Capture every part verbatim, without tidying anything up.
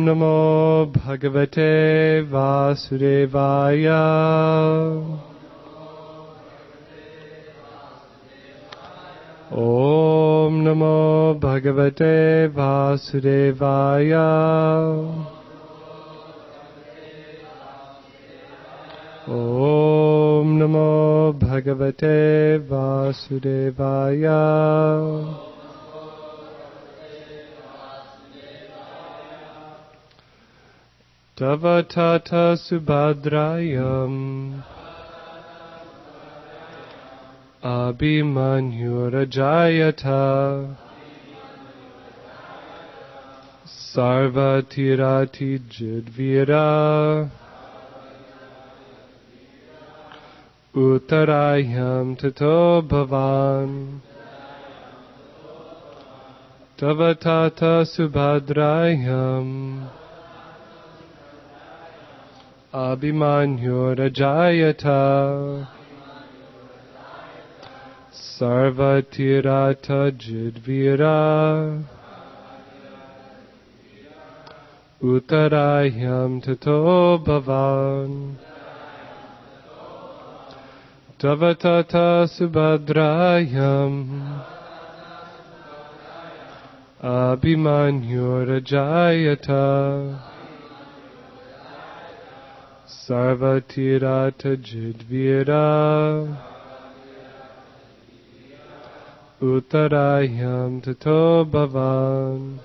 Namo Bhagavate Vasudevaya. Om Namo Bhagavate Vasudevaya. Om Namo Bhagavate Vasudevaya. Tava tata subhadrayam abhimanyurajayata sarvatirati jidvira uttarayam tato bhavan. Tava tata subhadrayam abhimanyurajayata sarvatirata jidvira uttarayam tato bhavan. Tava tata subhadrayam abhimanyurajayata sarvatirata jidvira uttarayam tato bhavan.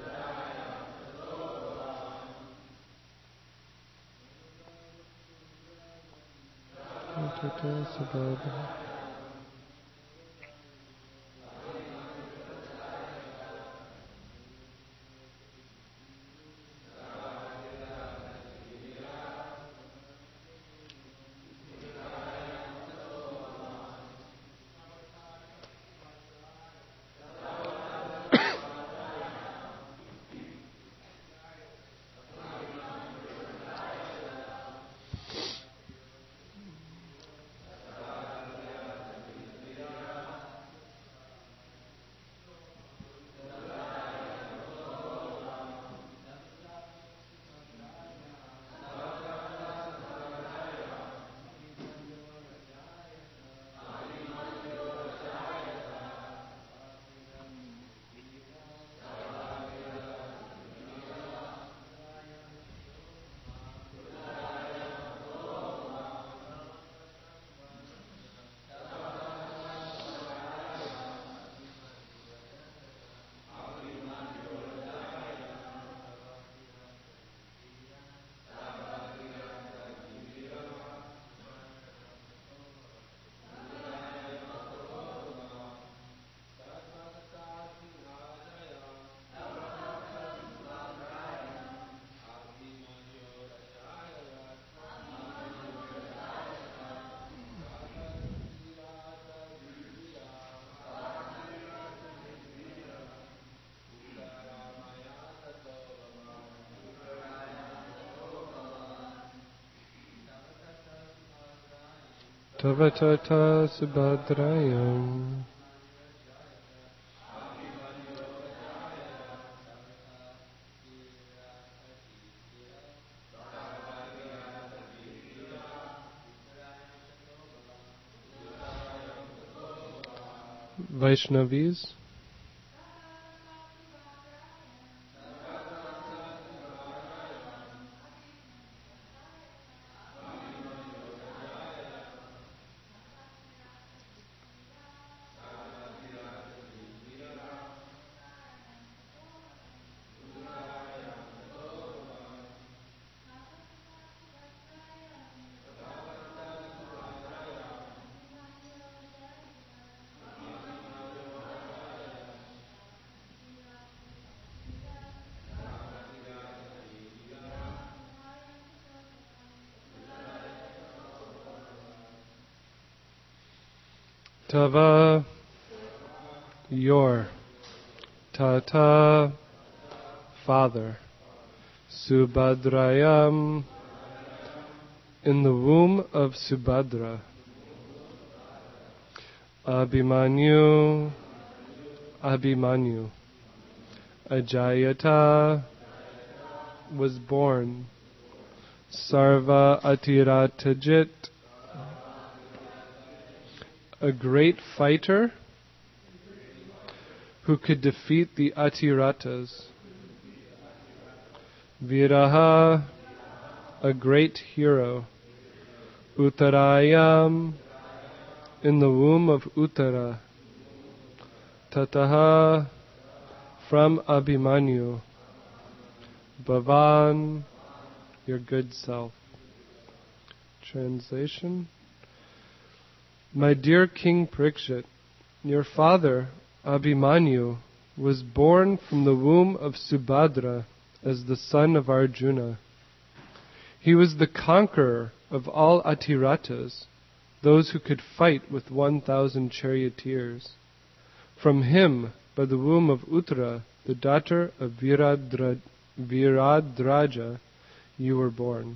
Tava tata subhadrayam Vaishnavis. Tava, your, tata, father, Subhadrayam, in the womb of Subhadra, Abhimanyu, Abhimanyu, Ajayata, was born. Sarva Atirattajit, a great fighter who could defeat the Atiratas. Viraha, a great hero. Uttarayam, in the womb of Uttara. Tataha, from Abhimanyu. Bhavan, your good self. Translation. My dear King Parikshit, your father, Abhimanyu, was born from the womb of Subhadra as the son of Arjuna. He was the conqueror of all Atiratas, those who could fight with one thousand charioteers. From him, by the womb of Uttara, the daughter of Viradra, Viradraja, you were born.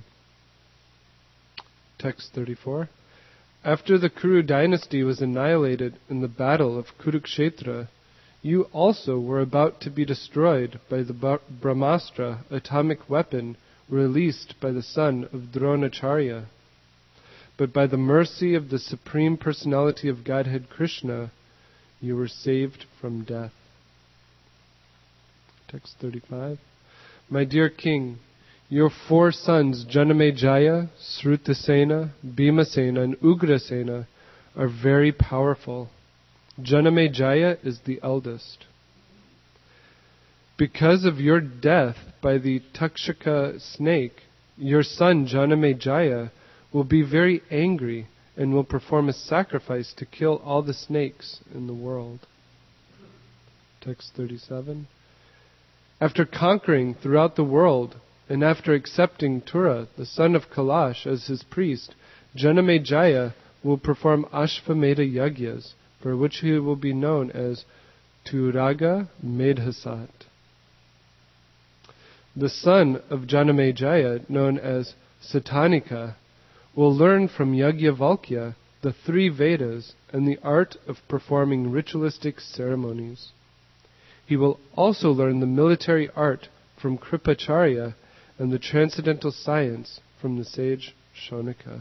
Text thirty-four. After the Kuru dynasty was annihilated in the battle of Kurukshetra, you also were about to be destroyed by the Brahmastra atomic weapon released by the son of Dronacharya. But by the mercy of the Supreme Personality of Godhead Krishna, you were saved from death. Text thirty-five. My dear King, your four sons, Janamejaya, Srutasena, Bhimasena, and Ugrasena, are very powerful. Janamejaya is the eldest. Because of your death by the Takshaka snake, your son Janamejaya will be very angry and will perform a sacrifice to kill all the snakes in the world. Text thirty-seven. After conquering throughout the world, and after accepting Tura, the son of Kailash, as his priest, Janamejaya will perform Ashvamedha Yagyas, for which he will be known as Turaga Medhasat. The son of Janamejaya, known as Satanika, will learn from Yajnavalkya the three Vedas and the art of performing ritualistic ceremonies. He will also learn the military art from Kripacharya and the transcendental science from the sage Shonika.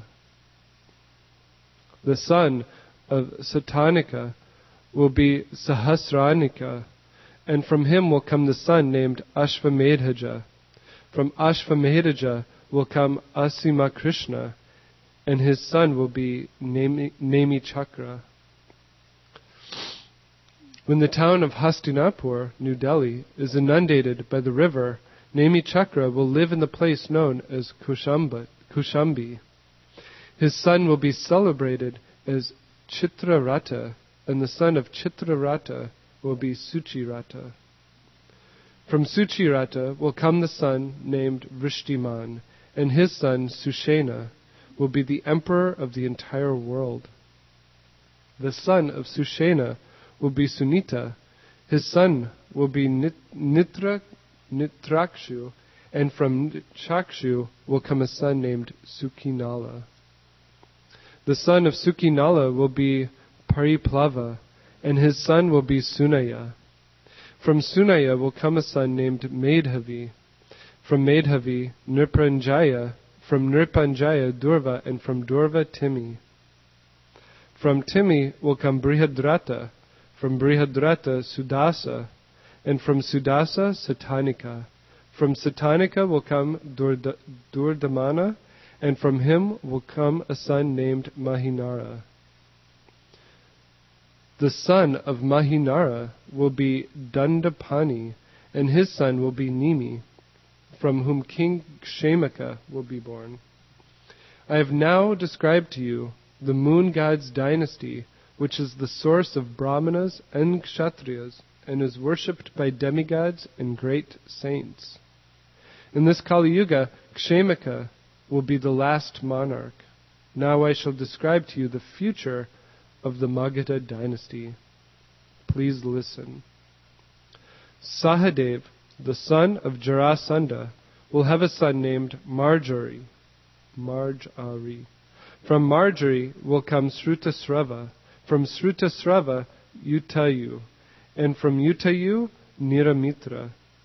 The son of Satanika will be Sahasranika, and from him will come the son named Ashvamedhaja. From Ashvamedhaja will come Asima Krishna, and his son will be Nemi, Nemi Chakra. When the town of Hastinapur, New Delhi, is inundated by the river, Nemi Chakra will live in the place known as Kushamba, Kushambi. His son will be celebrated as Chitrarata, and the son of Chitrarata will be Suchirata. From Suchirata will come the son named Vrishtiman, and his son Sushena will be the emperor of the entire world. The son of Sushena will be Sunita, his son will be Nit- Nitra, Nitrakshu, and from Chakshu will come a son named Sukinala. The son of Sukinala will be Pariplava, and his son will be Sunaya. From Sunaya will come a son named Medhavi. From Medhavi, Nripanjaya. From Nripanjaya, Durva, and from Durva, Timi. From Timi will come Brihadrata. From Brihadrata, Sudasa. And from Sudasa, Satanika. From Satanika will come Durda- Durdamana, and from him will come a son named Mahinara. The son of Mahinara will be Dandapani, and his son will be Nimi, from whom King Kshemaka will be born. I have now described to you the moon god's dynasty, which is the source of Brahmanas and Kshatriyas, and is worshipped by demigods and great saints. In this Kali Yuga, Kshemaka will be the last monarch. Now I shall describe to you the future of the Magadha dynasty. Please listen. Sahadev, the son of Jarasandha, will have a son named Marjari. Marjari. From Marjari will come Srutasrava. From Srutasrava, Utayu. And from Utayu, Niramitra.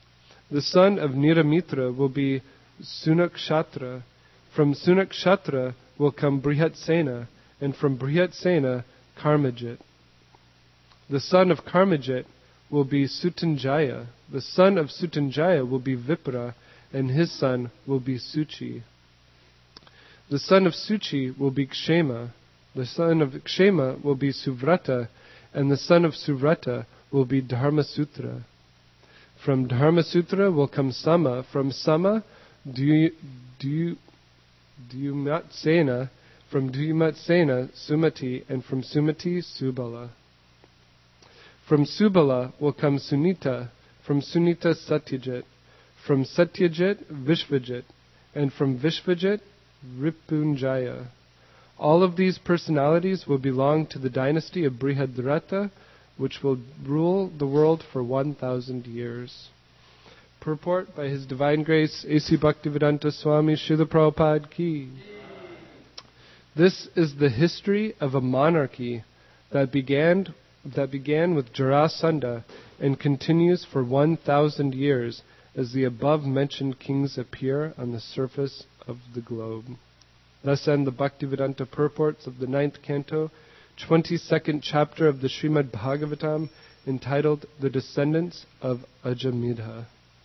The son of Niramitra will be Sunakshetra. From Sunakshetra will come Brihatsena, and from Brihatsena, Karmajit. The son of Karmajit will be Sutanjaya. The son of Sutanjaya will be Vipra, and his son will be Suchi. The son of Suchi will be Kshema. The son of Kshema will be Suvrata, and the son of Suvrata will be Dharmasutra. From Dharmasutra will come Sama. From Sama, Du- Du- Duyumatsena. From Duyumatsena, Sumati, and from Sumati, Subala. From Subala will come Sunita. From Sunita, Satyajit. From Satyajit, Vishvajit. And from Vishvajit, Ripunjaya. All of these personalities will belong to the dynasty of Brihadrata, which will rule the world for one thousand years. Purport by His Divine Grace, A C Bhaktivedanta Swami Srila Prabhupada Ki. This is the history of a monarchy that began that began with Jarasandha and continues for one thousand years as the above-mentioned kings appear on the surface of the globe. Thus end the Bhaktivedanta purports of the ninth canto, twenty-second chapter of the Srimad Bhagavatam, entitled The Descendants of Ajamidha.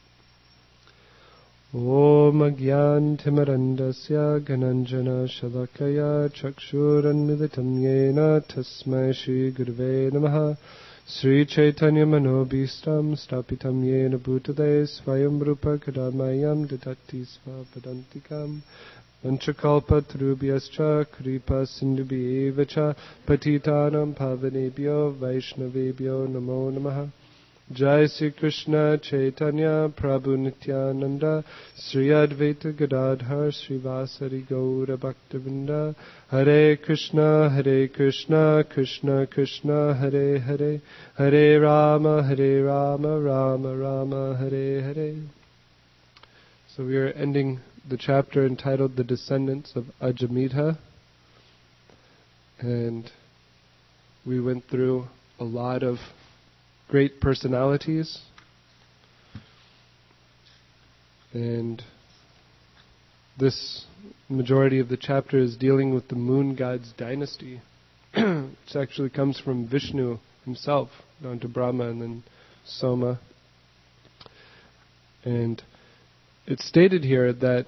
Om Agyan Timarandasya Gananjana Shalakaya Chakshuranmilitam Yena Tasmai Shri Gurve Namaha Sri Chaitanya Manobhistam Stapitam Yena Bhutale Svayam Rupa Kadamayam Dadati Svapadantikam Vanchakalpa Trubhyascha Kripa Sindhubi Evacha Patitanam Pavanebhyo Vaishnavebhyo Namo Namaha. Jai Sri Krishna Chaitanya Prabhu Nityananda Sri Advaita Gadadhar Srivasari Gaura Bhaktivinoda Hare Krishna Hare Krishna Krishna Krishna Hare Hare Hare Rama Hare Rama Rama Rama Hare Hare. So we are ending the chapter entitled The Descendants of Ajamidha, and we went through a lot of great personalities, and this majority of the chapter is dealing with the moon god's dynasty, which actually comes from Vishnu himself down to Brahma and then Soma. And it's stated here that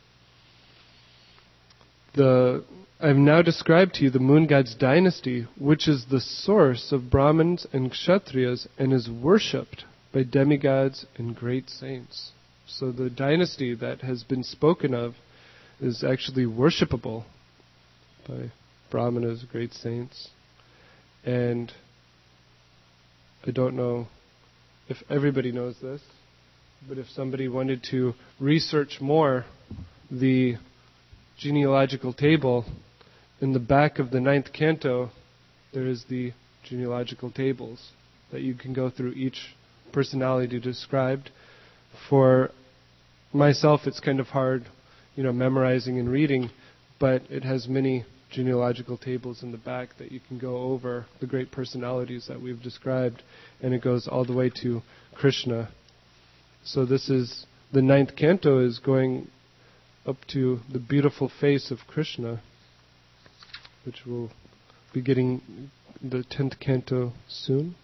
the I've now described to you the moon god's dynasty, which is the source of Brahmins and Kshatriyas and is worshipped by demigods and great saints. So the dynasty that has been spoken of is actually worshipable by Brahmanas, great saints. And I don't know if everybody knows this, but if somebody wanted to research more, the genealogical table in the back of the ninth canto, there is the genealogical tables that you can go through each personality described. For myself, it's kind of hard, you know, memorizing and reading, but it has many genealogical tables in the back that you can go over the great personalities that we've described, and it goes all the way to Krishna. So this is, the ninth canto is going up to the beautiful face of Krishna, which will be getting the tenth canto soon.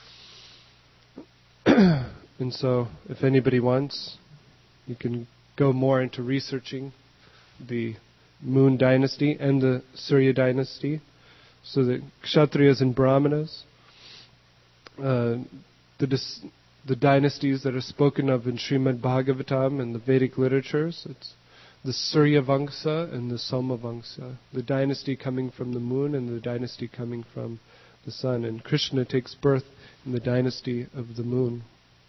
And so, if anybody wants, you can go more into researching the Moon Dynasty and the Surya Dynasty, so the Kshatriyas and Brahmanas, uh, the dis- the dynasties that are spoken of in Srimad Bhagavatam and the Vedic literatures. It's the Surya Vamsa and the Soma Vamsa, the dynasty coming from the moon and the dynasty coming from the sun. And Krishna takes birth in the dynasty of the moon.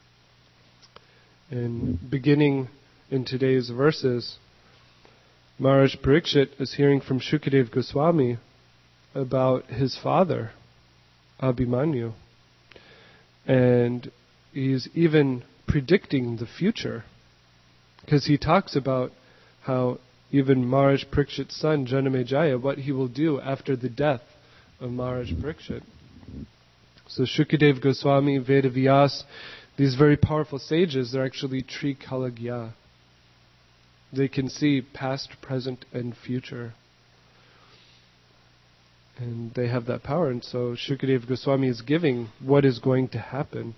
And beginning in today's verses, Maharaj Parikshit is hearing from Shukadev Goswami about his father, Abhimanyu. And he's even predicting the future, because he talks about how even Maharaj Parikshit's son, Janamejaya, what he will do after the death of Maharaj Parikshit. So Shukadev Goswami, Vedavyas, these very powerful sages, they're actually Trikalagya. They can see past, present, and future. And they have that power. And so Shukadeva Goswami is giving what is going to happen.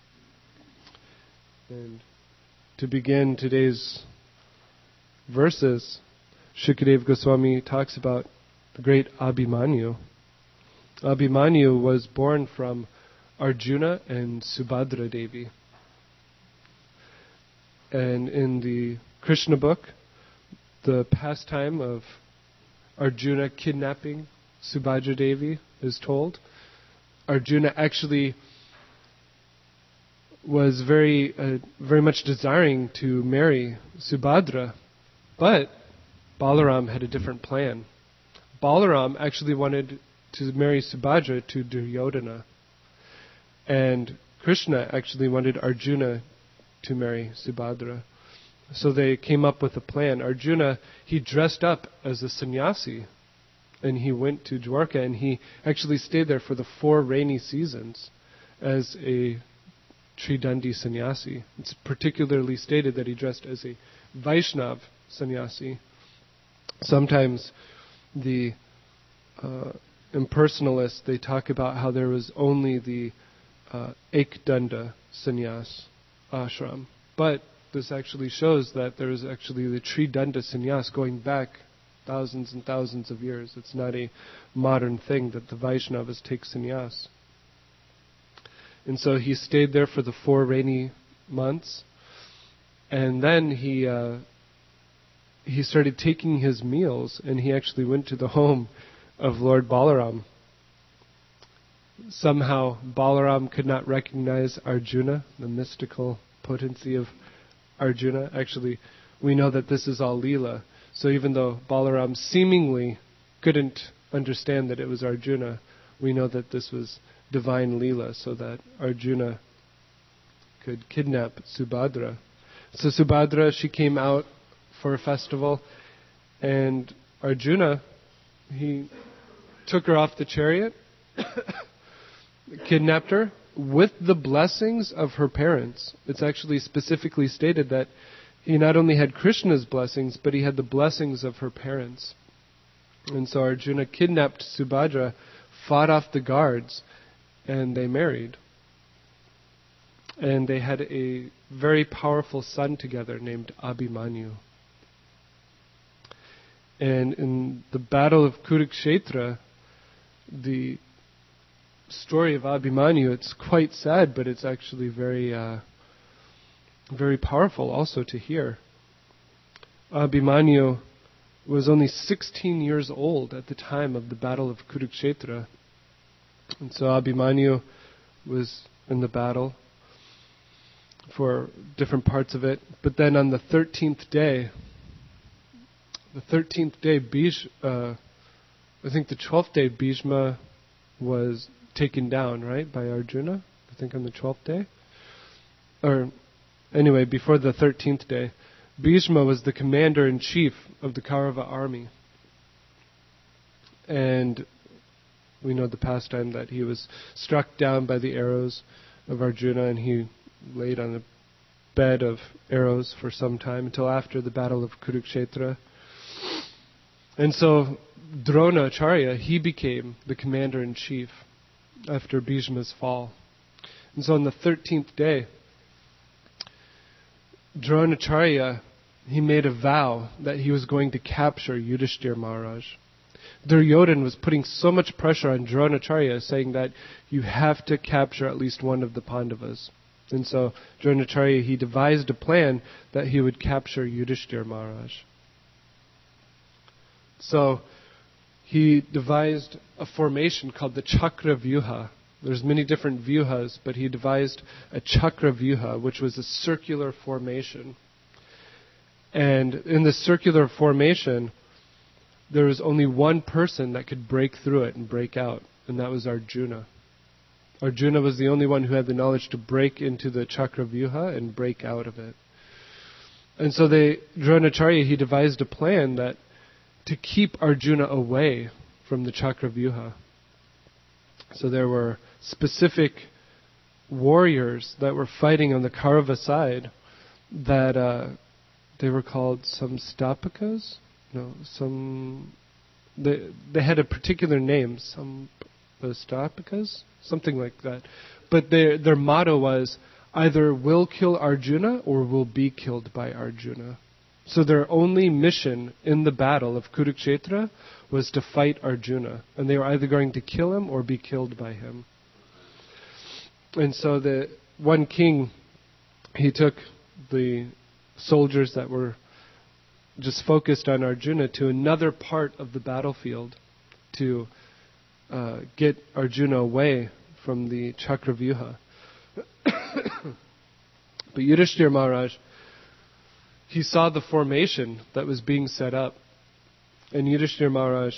And to begin today's verses, Shukadeva Goswami talks about the great Abhimanyu. Abhimanyu was born from Arjuna and Subhadra Devi. And in the Krishna book, the pastime of Arjuna kidnapping Subhadra Devi is told. Arjuna actually was very, uh, very much desiring to marry Subhadra, but Balaram had a different plan. Balaram actually wanted to marry Subhadra to Duryodhana, and Krishna actually wanted Arjuna to marry Subhadra. So they came up with a plan. Arjuna, he dressed up as a sannyasi, and he went to Dwarka, and he actually stayed there for the four rainy seasons as a Tridandi sannyasi. It's particularly stated that he dressed as a Vaishnav sannyasi. Sometimes the uh, impersonalists, they talk about how there was only the uh, Ekdanda sannyas ashram. But this actually shows that there is actually the Tridanda sannyas going back thousands and thousands of years. It's not a modern thing that the Vaishnavas take sannyas. And so he stayed there for the four rainy months, and then he uh, he started taking his meals, and he actually went to the home of Lord Balaram. Somehow Balaram could not recognize Arjuna, the mystical potency of Arjuna. Actually, we know that this is all Leela. So even though Balaram seemingly couldn't understand that it was Arjuna, we know that this was divine Leela, so that Arjuna could kidnap Subhadra. So Subhadra, she came out for a festival, and Arjuna, he took her off the chariot, kidnapped her, with the blessings of her parents. It's actually specifically stated that he not only had Krishna's blessings, but he had the blessings of her parents. And so Arjuna kidnapped Subhadra, fought off the guards, and they married. And they had a very powerful son together named Abhimanyu. And in the battle of Kurukshetra, the story of Abhimanyu, it's quite sad, but it's actually very, uh, very powerful also to hear. Abhimanyu was only sixteen years old at the time of the battle of Kurukshetra. And so Abhimanyu was in the battle for different parts of it. But then on the thirteenth day, the thirteenth day, Bhish, uh, I think the twelfth day, Bhishma was taken down, right, by Arjuna? I think on the twelfth day? Or, anyway, before the thirteenth day, Bhishma was the commander-in-chief of the Kaurava army. And we know the pastime that he was struck down by the arrows of Arjuna, and he laid on a bed of arrows for some time, until after the battle of Kurukshetra. And so Dronacharya, he became the commander-in-chief after Bhishma's fall. And so on the thirteenth day, Dronacharya, he made a vow that he was going to capture Yudhishthira Maharaj. Duryodhana was putting so much pressure on Dronacharya, saying that you have to capture at least one of the Pandavas. And so Dronacharya, he devised a plan that he would capture Yudhishthira Maharaj. So he devised a formation called the Chakra Vyuha. There's many different vyuhas, but he devised a Chakra Vyuha, which was a circular formation. And in this circular formation, there was only one person that could break through it and break out, and that was Arjuna. Arjuna was the only one who had the knowledge to break into the Chakra Vyuha and break out of it. And so they, Dronacharya, he devised a plan that to keep Arjuna away from the Chakra Vyuha. So there were specific warriors that were fighting on the Kaurava side that uh, they were called Samstapakas? No, some... They, they had a particular name, Samstapakas? Something like that. But their their motto was, either we'll kill Arjuna or we'll be killed by Arjuna. So their only mission in the battle of Kurukshetra was to fight Arjuna. And they were either going to kill him or be killed by him. And so the one king, he took the soldiers that were just focused on Arjuna to another part of the battlefield to uh, get Arjuna away from the Chakravyuha. But Yudhishthira Maharaj, he saw the formation that was being set up. And Yudhishthira Maharaj,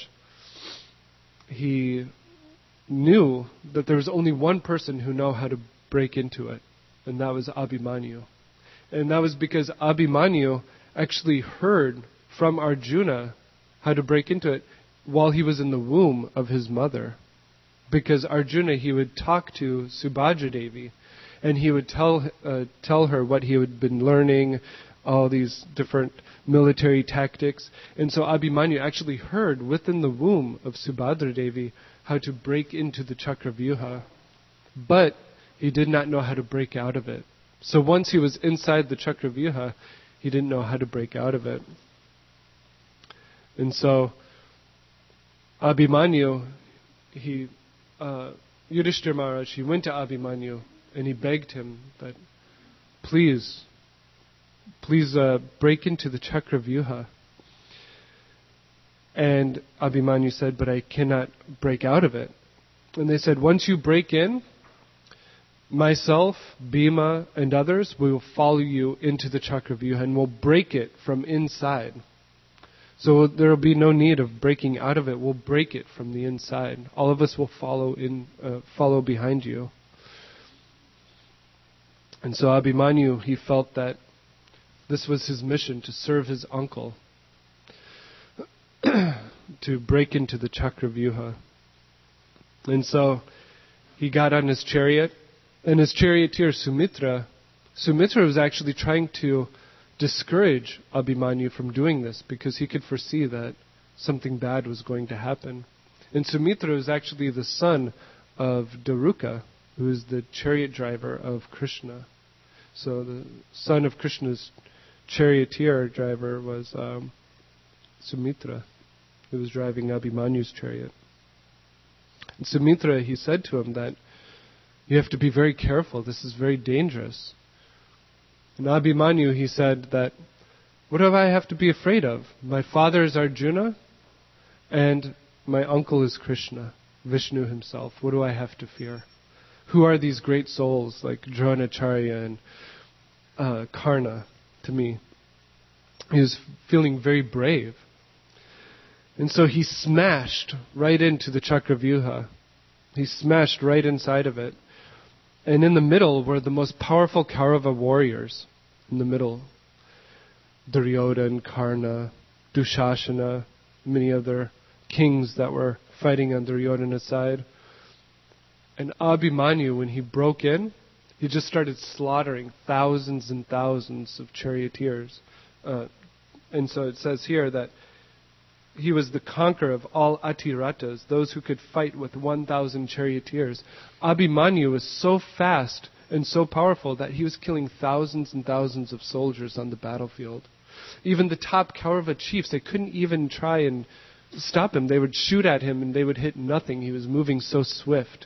he knew that there was only one person who knew how to break into it, and that was Abhimanyu. And that was because Abhimanyu actually heard from Arjuna how to break into it while he was in the womb of his mother. Because Arjuna, he would talk to Subhadra Devi, and he would tell uh, tell her what he had been learning, all these different military tactics. And so Abhimanyu actually heard within the womb of Subhadra Devi how to break into the Chakravyuha. But he did not know how to break out of it. So once he was inside the Chakravyuha, he didn't know how to break out of it. And so Abhimanyu, he, uh, Yudhishthira Maharaj, he went to Abhimanyu and he begged him that, please, please uh, break into the Chakravyuha. And Abhimanyu said, but I cannot break out of it. And they said, once you break in, myself, Bhima, and others, we will follow you into the Chakravyuha and we'll break it from inside. So there will be no need of breaking out of it. We'll break it from the inside. All of us will follow in, uh, follow behind you. And so Abhimanyu, he felt that this was his mission, to serve his uncle, to break into the Chakravyuha. And so he got on his chariot, and his charioteer Sumitra, Sumitra was actually trying to discourage Abhimanyu from doing this because he could foresee that something bad was going to happen. And Sumitra was actually the son of Daruka, who is the chariot driver of Krishna. So the son of Krishna's charioteer driver was um, Sumitra, who was driving Abhimanyu's chariot. And Sumitra, he said to him that you have to be very careful. This is very dangerous. And Abhimanyu, he said that, what do I have to be afraid of? My father is Arjuna, and my uncle is Krishna, Vishnu himself. What do I have to fear? Who are these great souls like Dronacharya and uh, Karna to me? He was feeling very brave. And so he smashed right into the Chakravyuha. He smashed right inside of it. And in the middle were the most powerful Kaurava warriors. In the middle, Duryodhana, Karna, Dushasana, many other kings that were fighting on Duryodhana's side. And Abhimanyu, when he broke in, he just started slaughtering thousands and thousands of charioteers. Uh, and so it says here that he was the conqueror of all Atiratas, those who could fight with one thousand charioteers. Abhimanyu was so fast and so powerful that he was killing thousands and thousands of soldiers on the battlefield. Even the top Kaurava chiefs, they couldn't even try and stop him. They would shoot at him and they would hit nothing. He was moving so swift.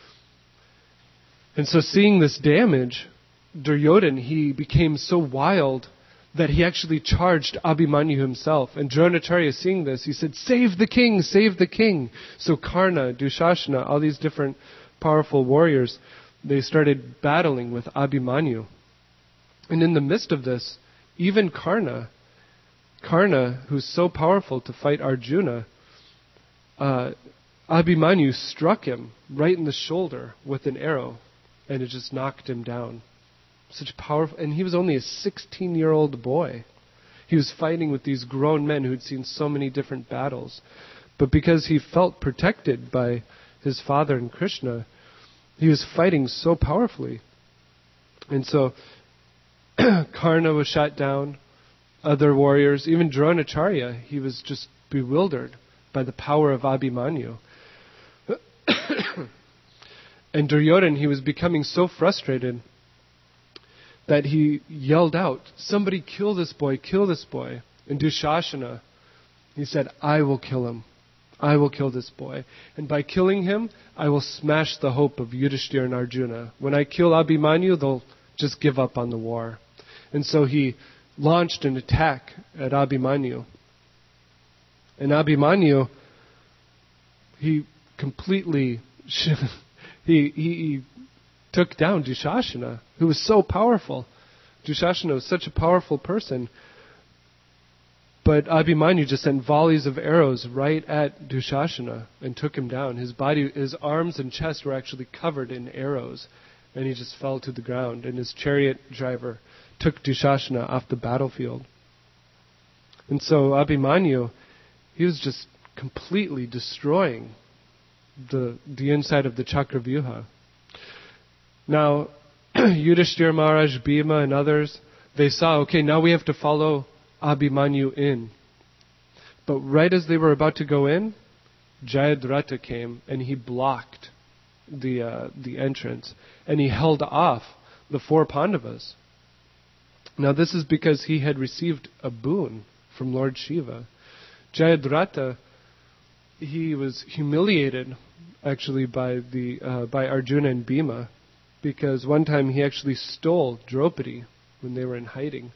And so seeing this damage, Duryodhana, he became so wild that he actually charged Abhimanyu himself. And Dronacharya, seeing this, he said, save the king, save the king. So Karna, Dushasana, all these different powerful warriors, they started battling with Abhimanyu. And in the midst of this, even Karna, Karna, who's so powerful to fight Arjuna, uh, Abhimanyu struck him right in the shoulder with an arrow, and it just knocked him down. Such powerful, and he was only a sixteen-year-old boy. He was fighting with these grown men who had seen so many different battles. But because he felt protected by his father and Krishna, he was fighting so powerfully. And so Karna was shot down, other warriors, even Dronacharya, he was just bewildered by the power of Abhimanyu. And Duryodhana, he was becoming so frustrated that he yelled out, "Somebody kill this boy, kill this boy." And Dushasana, he said, "I will kill him. I will kill this boy. And by killing him, I will smash the hope of Yudhishthira and Arjuna. When I kill Abhimanyu, they'll just give up on the war." And so he launched an attack at Abhimanyu. And Abhimanyu, he completely, he, he, he took down Dushasana, who was so powerful. Dushasana was such a powerful person. But Abhimanyu just sent volleys of arrows right at Dushasana and took him down. His body, his arms and chest were actually covered in arrows, and he just fell to the ground. And his chariot driver took Dushasana off the battlefield. And so Abhimanyu, he was just completely destroying the the inside of the Chakravyuha. Now, Yudhishthira Maharaj, Bhima, and others, they saw, okay, now we have to follow Abhimanyu in. But right as they were about to go in, Jayadratha came and he blocked the uh, the entrance, and he held off the four Pandavas. Now this is because he had received a boon from Lord Shiva. Jayadratha, he was humiliated actually by the uh, by Arjuna and Bhima, because one time he actually stole Draupadi when they were in hiding.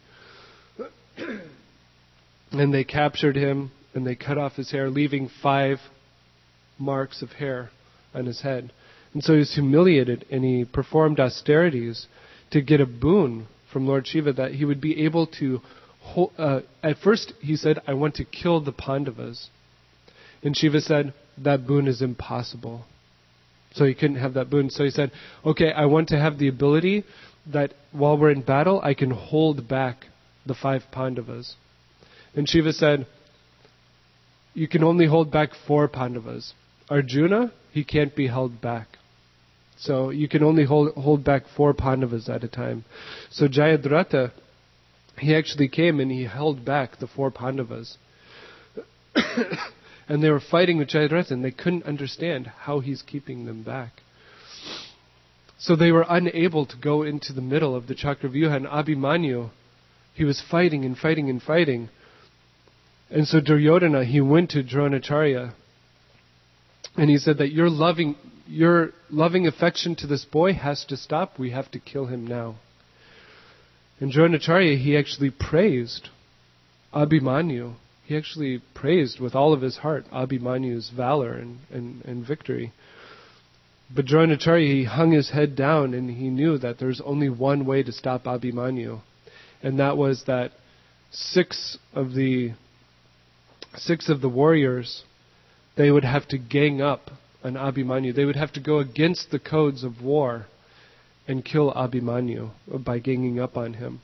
And they captured him and they cut off his hair, leaving five marks of hair on his head. And so he was humiliated, and he performed austerities to get a boon from Lord Shiva that he would be able to hold, uh, at first he said, "I want to kill the Pandavas." And Shiva said, "That boon is impossible." So he couldn't have that boon. So he said, "Okay, I want to have the ability that while we're in battle, I can hold back the five Pandavas." And Shiva said, "You can only hold back four Pandavas. Arjuna, he can't be held back. So you can only hold hold back four Pandavas at a time." So Jayadratha, he actually came and he held back the four Pandavas. And they were fighting with Jayadratha, and they couldn't understand how he's keeping them back. So they were unable to go into the middle of the Chakravyuha, and Abhimanyu, he was fighting and fighting and fighting. And so Duryodhana, he went to Dronacharya, and he said that your loving, your loving affection to this boy has to stop. We have to kill him now. And Dronacharya, he actually praised Abhimanyu. He actually praised with all of his heart Abhimanyu's valor and, and, and victory. But Dronacharya, he hung his head down, and he knew that there's only one way to stop Abhimanyu. And that was that six of the six of the warriors, they would have to gang up on Abhimanyu. They would have to go against the codes of war and kill Abhimanyu by ganging up on him.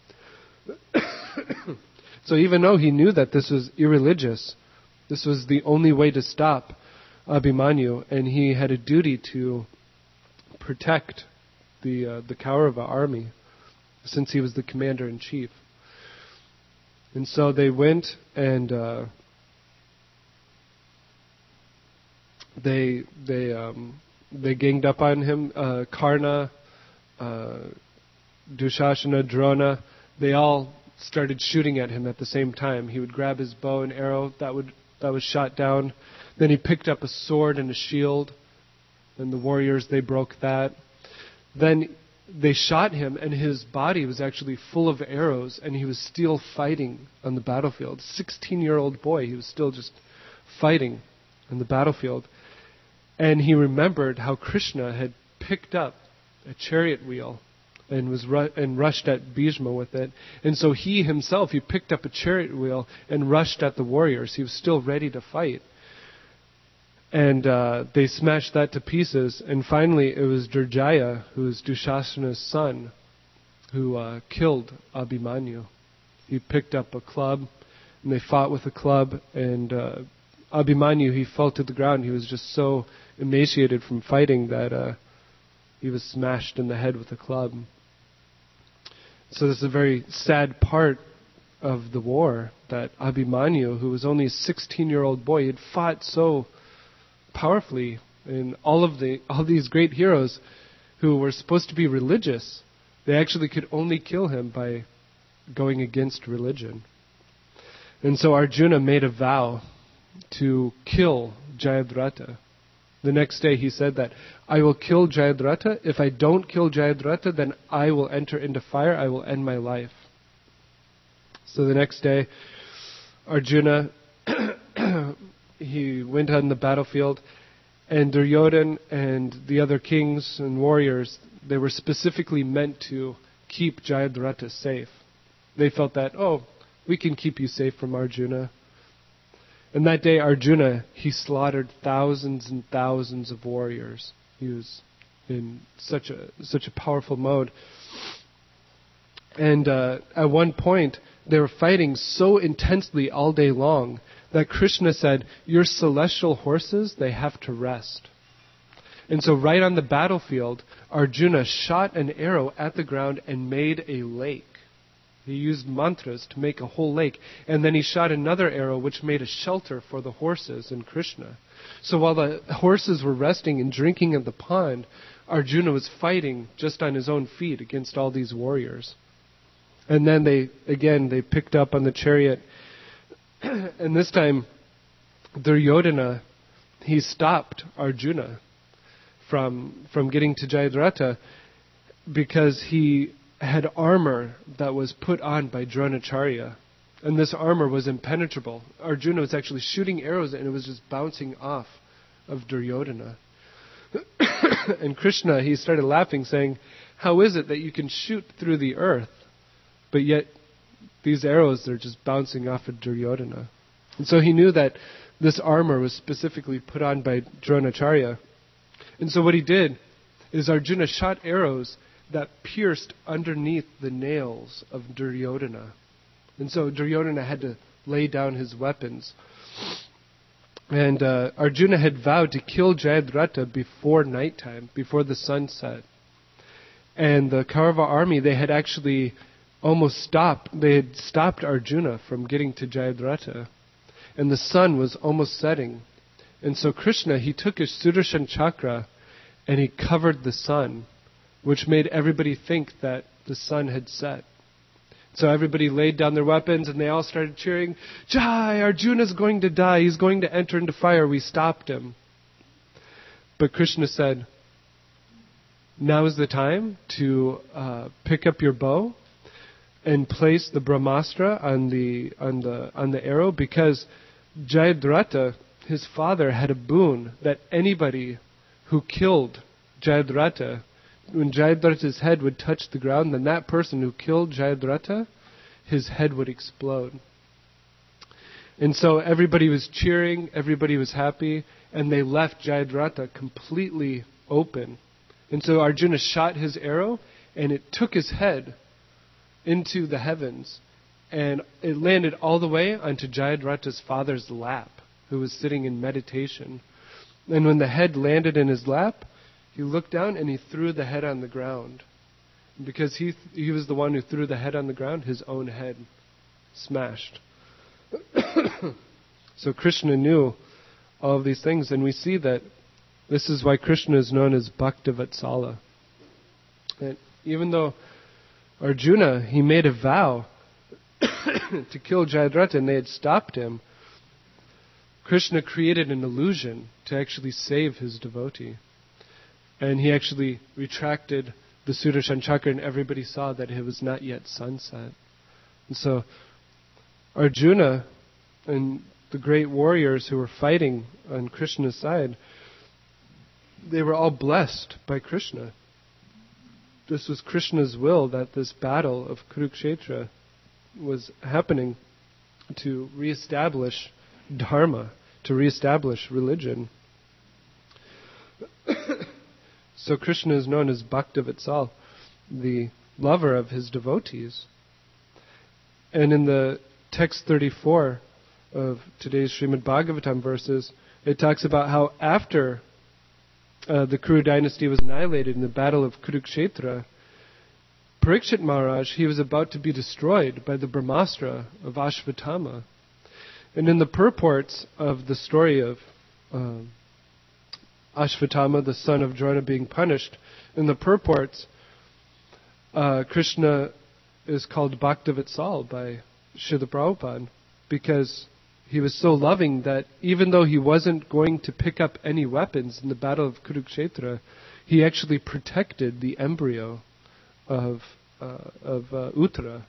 So even though he knew that this was irreligious, this was the only way to stop Abhimanyu, and he had a duty to protect the uh, the Kaurava army, since he was the commander-in-chief. And so they went and uh, they they um, they ganged up on him. Uh, Karna, uh, Dushasana, Drona, they all started shooting at him at the same time. He would grab his bow and arrow that would that was shot down. Then he picked up a sword and a shield, and the warriors, they broke that. Then they shot him, and his body was actually full of arrows, and he was still fighting on the battlefield. sixteen-year-old boy, he was still just fighting on the battlefield. And he remembered how Krishna had picked up a chariot wheel and was ru- and rushed at Bhishma with it. And so he himself, he picked up a chariot wheel and rushed at the warriors. He was still ready to fight. And uh, they smashed that to pieces. And finally, it was Durjaya, who was Dushasana's son, who uh, killed Abhimanyu. He picked up a club, and they fought with a club. And uh, Abhimanyu, he fell to the ground. He was just so emaciated from fighting that uh, he was smashed in the head with a club. So this is a very sad part of the war, that Abhimanyu, who was only a sixteen-year-old boy, he had fought so powerfully, and all of the all these great heroes who were supposed to be religious, they actually could only kill him by going against religion. And so Arjuna made a vow to kill Jayadratha. The next day he said that, I will kill Jayadratha. If I don't kill Jayadratha, then I will enter into fire. I will end my life. So the next day, Arjuna, he went on the battlefield, and Duryodhana and the other kings and warriors, they were specifically meant to keep Jayadratha safe. They felt that, oh, we can keep you safe from Arjuna. And that day, Arjuna, he slaughtered thousands and thousands of warriors. He was in such a such a powerful mode. And uh, at one point, they were fighting so intensely all day long that Krishna said, your celestial horses, they have to rest. And so right on the battlefield, Arjuna shot an arrow at the ground and made a lake. He used mantras to make a whole lake. And then he shot another arrow which made a shelter for the horses and Krishna. So while the horses were resting and drinking at the pond, Arjuna was fighting just on his own feet against all these warriors. And then they, again, they picked up on the chariot. And this time, Duryodhana, he stopped Arjuna from from getting to Jayadratha because he had armor that was put on by Dronacharya. And this armor was impenetrable. Arjuna was actually shooting arrows and it was just bouncing off of Duryodhana. And Krishna, he started laughing, saying, how is it that you can shoot through the earth, but yet these arrows, they're just bouncing off of Duryodhana? And so he knew that this armor was specifically put on by Dronacharya. And so what he did is Arjuna shot arrows that pierced underneath the nails of Duryodhana. And so Duryodhana had to lay down his weapons. And uh, Arjuna had vowed to kill Jayadratha before nighttime, before the sun set. And the Kaurava army, they had actually almost stopped. They had stopped Arjuna from getting to Jayadratha. And the sun was almost setting. And so Krishna, he took his Sudarshan chakra and he covered the sun, which made everybody think that the sun had set. So everybody laid down their weapons and they all started cheering, Jai, Arjuna's going to die. He's going to enter into fire. We stopped him. But Krishna said, now is the time to uh, pick up your bow and place the Brahmastra on the on the on the arrow, because Jayadratha, his father, had a boon that anybody who killed Jayadratha, when Jayadratha's head would touch the ground, then that person who killed Jayadratha, his head would explode. And so everybody was cheering, everybody was happy, and they left Jayadratha completely open. And so Arjuna shot his arrow, and it took his head into the heavens, and it landed all the way onto Jayadratha's father's lap, who was sitting in meditation. And when the head landed in his lap, he looked down and he threw the head on the ground. Because he he was the one who threw the head on the ground, his own head smashed. So Krishna knew all of these things, and we see that this is why Krishna is known as Bhaktavatsala. And even though Arjuna, he made a vow to kill Jayadratha and they had stopped him, Krishna created an illusion to actually save his devotee. And he actually retracted the Sudarshan chakra, and everybody saw that it was not yet sunset. And so Arjuna and the great warriors who were fighting on Krishna's side, they were all blessed by Krishna. This was Krishna's will that this battle of Kurukshetra was happening to reestablish dharma, to reestablish religion. So Krishna is known as Bhaktavatsal, the lover of his devotees. And in the text thirty-four of today's Srimad Bhagavatam verses, it talks about how after uh, the Kuru dynasty was annihilated in the battle of Kurukshetra, Parikshit Maharaj, he was about to be destroyed by the Brahmastra of Ashvatthama. And in the purports of the story of uh, Ashvatthama, the son of Drona, being punished, in the purports, uh, Krishna is called Bhaktavatsal by Srila Prabhupada because he was so loving that even though he wasn't going to pick up any weapons in the battle of Kurukshetra, he actually protected the embryo of uh, of uh, Uttara,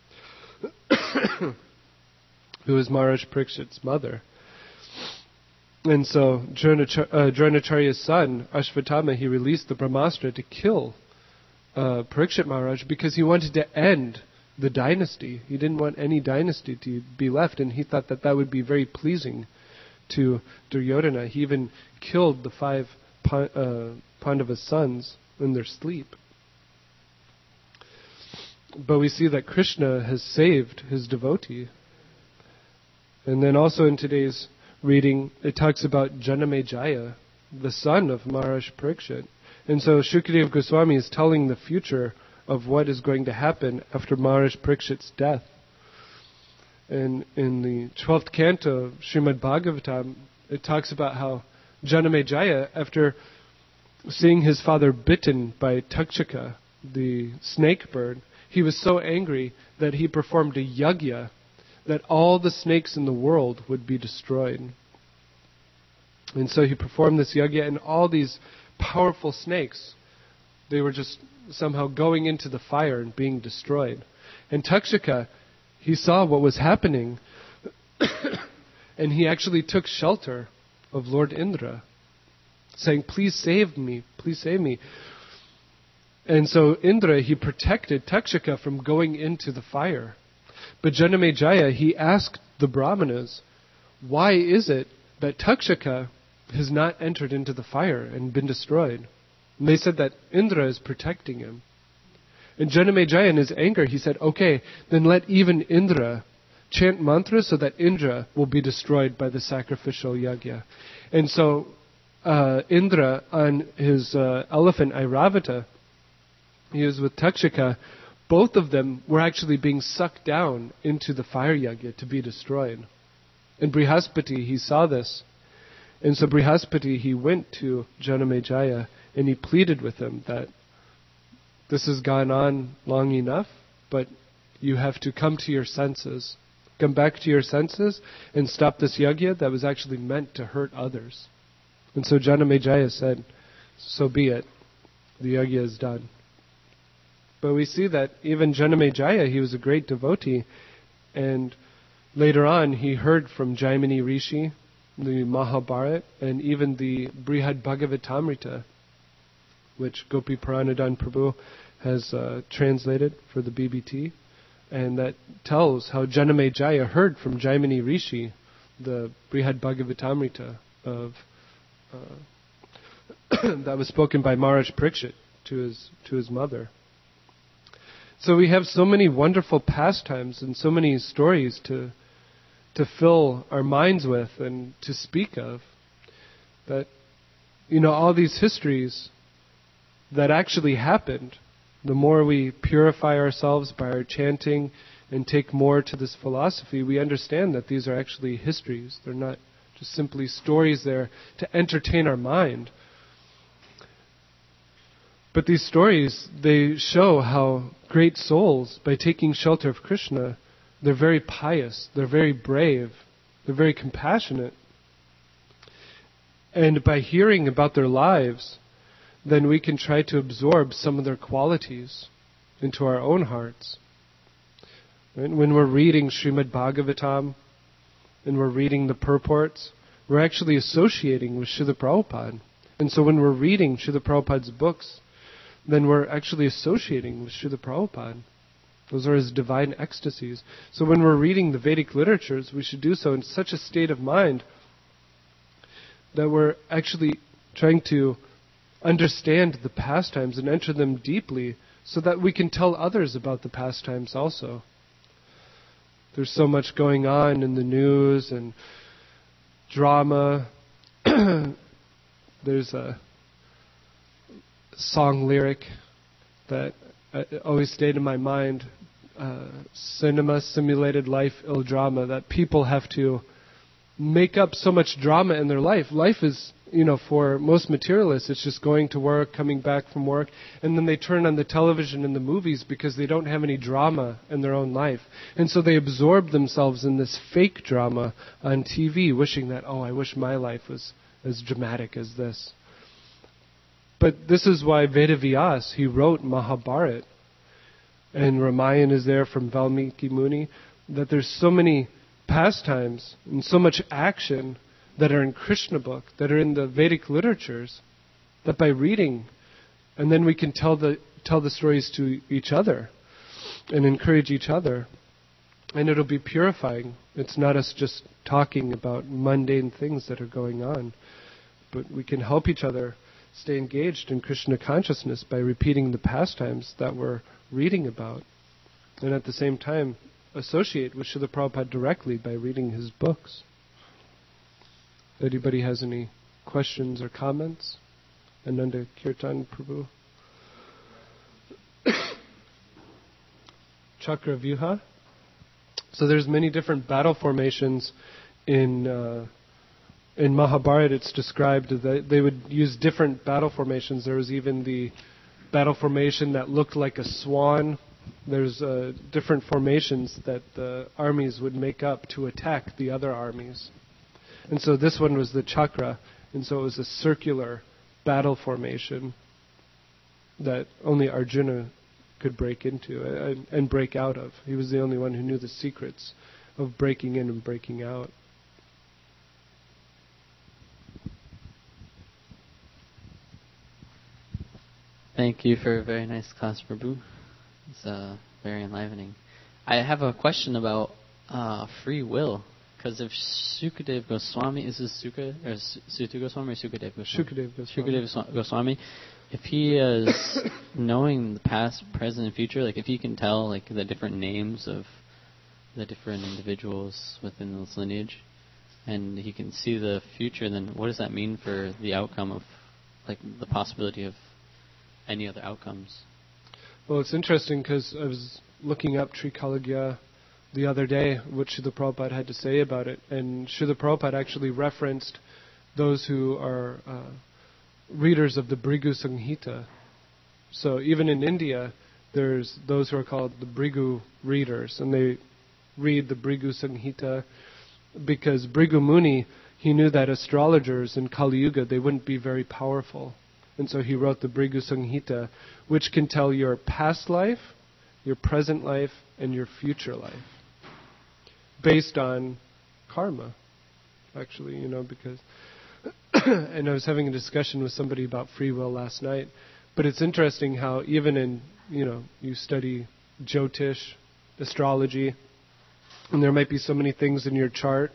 who was Maharaj Parikshit's mother. And so Dronachar- uh, Dronacharya's son, Ashvatthama, he released the Brahmastra to kill uh, Parikshit Maharaj because he wanted to end the dynasty. He didn't want any dynasty to be left, and he thought that that would be very pleasing to Duryodhana. He even killed the five pa- uh, Pandava's sons in their sleep. But we see that Krishna has saved his devotee. And then also in today's reading, it talks about Janamejaya, the son of Maharaj Parikshit. And so Shukadeva Goswami is telling the future of what is going to happen after Maharaj Parikshit's death. And in the twelfth canto of Srimad Bhagavatam, it talks about how Janamejaya, after seeing his father bitten by Takshaka, the snake bird, he was so angry that he performed a yagya, that all the snakes in the world would be destroyed. And so he performed this yagya, and all these powerful snakes, they were just somehow going into the fire and being destroyed. And Takshaka, he saw what was happening, and he actually took shelter of Lord Indra, saying, "Please save me, please save me." And so Indra, he protected Takshaka from going into the fire. But Janamejaya, he asked the Brahmanas, why is it that Takshaka has not entered into the fire and been destroyed? And they said that Indra is protecting him. And Janamejaya, in his anger, he said, okay, then let even Indra chant mantras so that Indra will be destroyed by the sacrificial yagya. And so uh, Indra, on his uh, elephant Airavata, he was with Takshaka, both of them were actually being sucked down into the fire yagya to be destroyed. And Brihaspati, he saw this. And so Brihaspati, he went to Janamejaya and he pleaded with him that this has gone on long enough, but you have to come to your senses. Come back to your senses and stop this yagya that was actually meant to hurt others. And so Janamejaya said, so be it. The yagya is done. But we see that even Janamejaya, he was a great devotee, and later on he heard from Jaimini Rishi, the Mahabharata, and even the Brihad Bhagavatamrita, which Gopi Pranadhan Prabhu has uh, translated for the B B T, and that tells how Janamejaya heard from Jaimini Rishi, the Brihad Bhagavatamrita of uh, that was spoken by Maharaj Parikshit to his to his mother. So we have so many wonderful pastimes and so many stories to to fill our minds with and to speak of, that, you know, all these histories that actually happened, the more we purify ourselves by our chanting and take more to this philosophy, we understand that these are actually histories. They're not just simply stories there to entertain our mind. But these stories, they show how great souls, by taking shelter of Krishna, they're very pious, they're very brave, they're very compassionate. And by hearing about their lives, then we can try to absorb some of their qualities into our own hearts. Right? When we're reading Srimad Bhagavatam and we're reading the purports, we're actually associating with Srila Prabhupada. And so when we're reading Srila Prabhupada's books, then we're actually associating with Srila Prabhupada. Those are his divine ecstasies. So when we're reading the Vedic literatures, we should do so in such a state of mind that we're actually trying to understand the pastimes and enter them deeply so that we can tell others about the pastimes also. There's so much going on in the news and drama. There's a song lyric that uh, always stayed in my mind. Uh, cinema simulated life ill drama, that people have to make up so much drama in their life. Life is, you know, for most materialists, it's just going to work, coming back from work, and then they turn on the television and the movies because they don't have any drama in their own life. And so they absorb themselves in this fake drama on T V, wishing that, oh, I wish my life was as dramatic as this. But this is why Vedavyas, he wrote Mahabharata, and Ramayana is there from Valmiki Muni, that there's so many pastimes and so much action that are in Krishna book, that are in the Vedic literatures, that by reading, and then we can tell the tell the stories to each other and encourage each other, and it'll be purifying. It's not us just talking about mundane things that are going on, but we can help each other stay engaged in Krishna consciousness by repeating the pastimes that we're reading about, and at the same time associate with Srila Prabhupada directly by reading his books. Anybody has any questions or comments? Ananda Kirtan Prabhu. Chakra Vyuha. So there's many different battle formations in uh, in Mahabharata. It's described that they would use different battle formations. There was even the battle formation that looked like a swan. There's uh, different formations that the armies would make up to attack the other armies. And so this one was the chakra, and so it was a circular battle formation that only Arjuna could break into and, and break out of. He was the only one who knew the secrets of breaking in and breaking out. Thank you for a very nice class, Prabhu. It's uh, very enlivening. I have a question about uh, free will. Because if Sukadev Goswami, is this Suka, or Suta Goswami or Sukadev Goswami? Sukadev Goswami. Sukadev Goswami. If he is knowing the past, present, and future, like if he can tell like the different names of the different individuals within this lineage, and he can see the future, then what does that mean for the outcome of, like the possibility of any other outcomes? Well, it's interesting because I was looking up Trikalagya the other day, what Srila Prabhupada had to say about it. And Srila Prabhupada actually referenced those who are uh, readers of the Bhrigu Samhita. So even in India, there's those who are called the Bhrigu readers, and they read the Bhrigu Samhita because Bhrigu Muni, he knew that astrologers in Kali Yuga, they wouldn't be very powerful. And so he wrote the Bhrigu Samhita, which can tell your past life, your present life, and your future life, based on karma, actually, you know, because... and I was having a discussion with somebody about free will last night, but it's interesting how even in, you know, you study Jyotish, astrology, and there might be so many things in your chart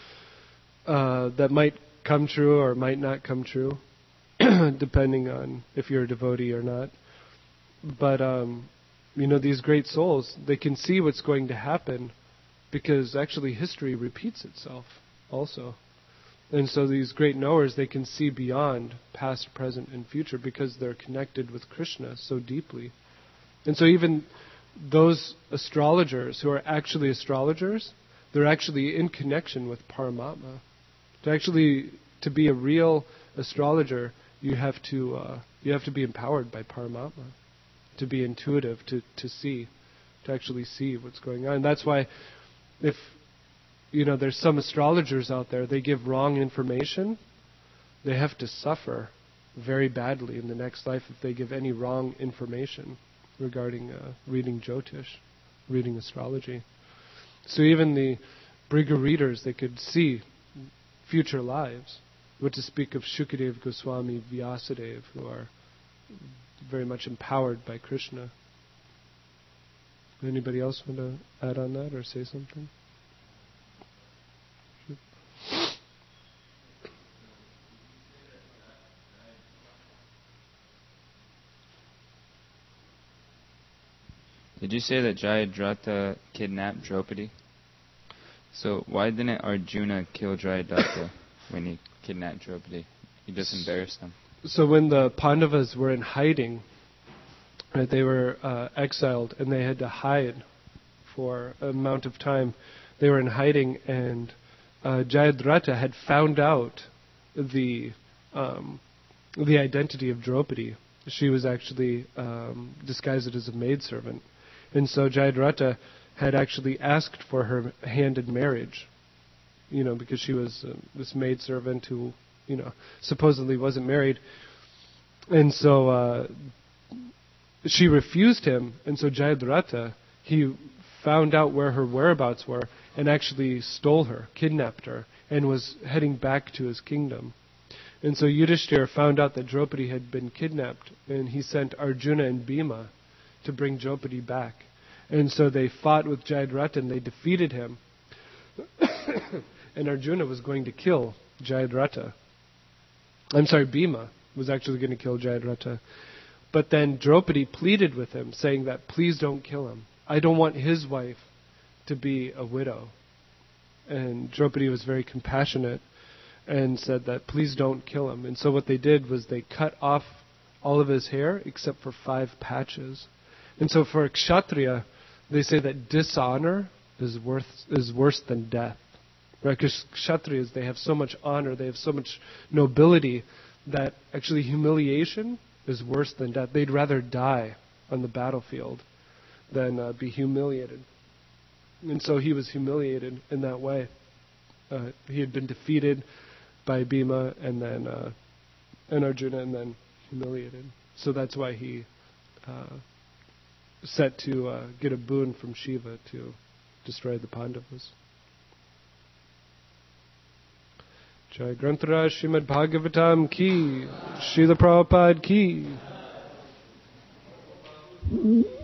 uh, that might come true or might not come true, depending on if you're a devotee or not. But, um, you know, these great souls, they can see what's going to happen because actually history repeats itself also. And so these great knowers, they can see beyond past, present, and future because they're connected with Krishna so deeply. And so even those astrologers who are actually astrologers, they're actually in connection with Paramatma. To actually, to be a real astrologer, you have to uh, you have to be empowered by Paramatma, to be intuitive, to, to see, to actually see what's going on. And that's why if, you know, there's some astrologers out there, they give wrong information, they have to suffer very badly in the next life if they give any wrong information regarding uh, reading Jyotish, reading astrology. So even the Bhrigu readers, they could see future lives. What to speak of Shukadev Goswami, Vyasadeva, who are very much empowered by Krishna. Anybody else want to add on that or say something? Did you say that Jayadratha kidnapped Draupadi? So why didn't Arjuna kill Jayadratha when he kidnapped Draupadi? He just embarrassed him. so when the Pandavas were in hiding, right, they were uh, exiled and they had to hide for an amount of time. They were in hiding, and uh, Jayadratha had found out the um, the identity of Draupadi. She was actually um, disguised as a maidservant. And so Jayadratha had actually asked for her hand in marriage, you know, because she was uh, this maidservant who, you know, supposedly wasn't married. And so uh, she refused him, and so Jayadratha, he found out where her whereabouts were and actually stole her, kidnapped her, and was heading back to his kingdom. And so Yudhishthira found out that Draupadi had been kidnapped, and he sent Arjuna and Bhima to bring Draupadi back. And so they fought with Jayadratha and they defeated him. And Arjuna was going to kill Jayadratha. I'm sorry, Bhima was actually going to kill Jayadratha. But then Draupadi pleaded with him, saying that, please don't kill him. I don't want his wife to be a widow. And Draupadi was very compassionate and said that, please don't kill him. And so what they did was they cut off all of his hair except for five patches. And so for a Kshatriya, they say that dishonor is worth is worse than death. Right? Because Kshatriyas, they have so much honor, they have so much nobility, that actually humiliation is worse than death. They'd rather die on the battlefield than uh, be humiliated. And so he was humiliated in that way. Uh, he had been defeated by Bhima and then uh, and Arjuna and then humiliated. So that's why he uh, set to uh, get a boon from Shiva to destroy the Pandavas. Jai Granthara Srimad Bhagavatam ki, Srila Prabhupada ki.